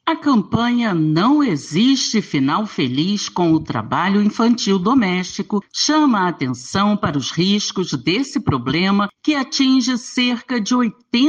A campanha Não Existe Final Feliz com o Trabalho Infantil Doméstico chama a atenção para os riscos desse problema que atinge cerca de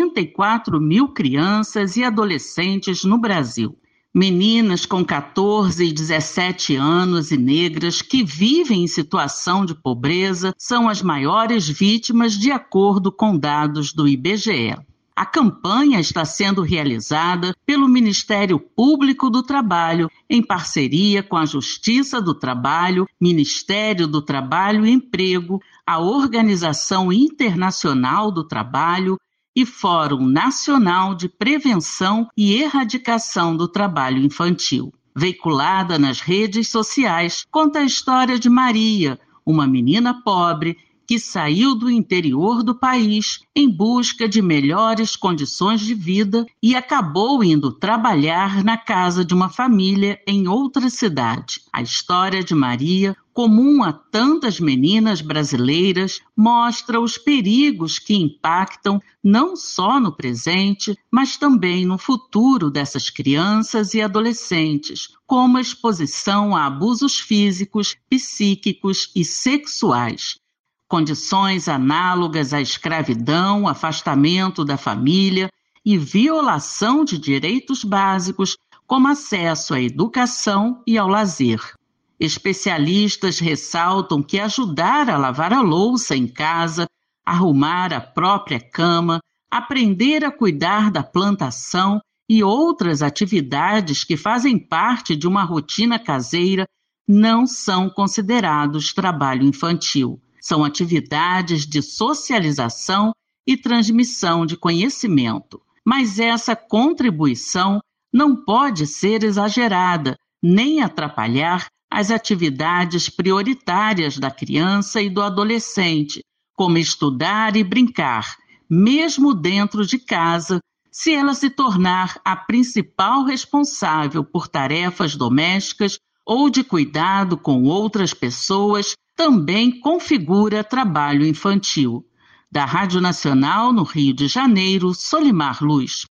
84 mil crianças e adolescentes no Brasil. Meninas com 14 e 17 anos e negras que vivem em situação de pobreza são as maiores vítimas de acordo com dados do IBGE. A campanha está sendo realizada pelo Ministério Público do Trabalho, em parceria com a Justiça do Trabalho, Ministério do Trabalho e Emprego, a Organização Internacional do Trabalho e Fórum Nacional de Prevenção e Erradicação do Trabalho Infantil. Veiculada nas redes sociais, conta a história de Maria, uma menina pobre que saiu do interior do país em busca de melhores condições de vida e acabou indo trabalhar na casa de uma família em outra cidade. A história de Maria, comum a tantas meninas brasileiras, mostra os perigos que impactam não só no presente, mas também no futuro dessas crianças e adolescentes, como a exposição a abusos físicos, psíquicos e sexuais. Condições análogas à escravidão, afastamento da família e violação de direitos básicos, como acesso à educação e ao lazer. Especialistas ressaltam que ajudar a lavar a louça em casa, arrumar a própria cama, aprender a cuidar da plantação e outras atividades que fazem parte de uma rotina caseira não são considerados trabalho infantil. São atividades de socialização e transmissão de conhecimento. Mas essa contribuição não pode ser exagerada, nem atrapalhar as atividades prioritárias da criança e do adolescente, como estudar e brincar, mesmo dentro de casa, se ela se tornar a principal responsável por tarefas domésticas ou de cuidado com outras pessoas, também configura trabalho infantil. Da Rádio Nacional, no Rio de Janeiro, Solimar Luz.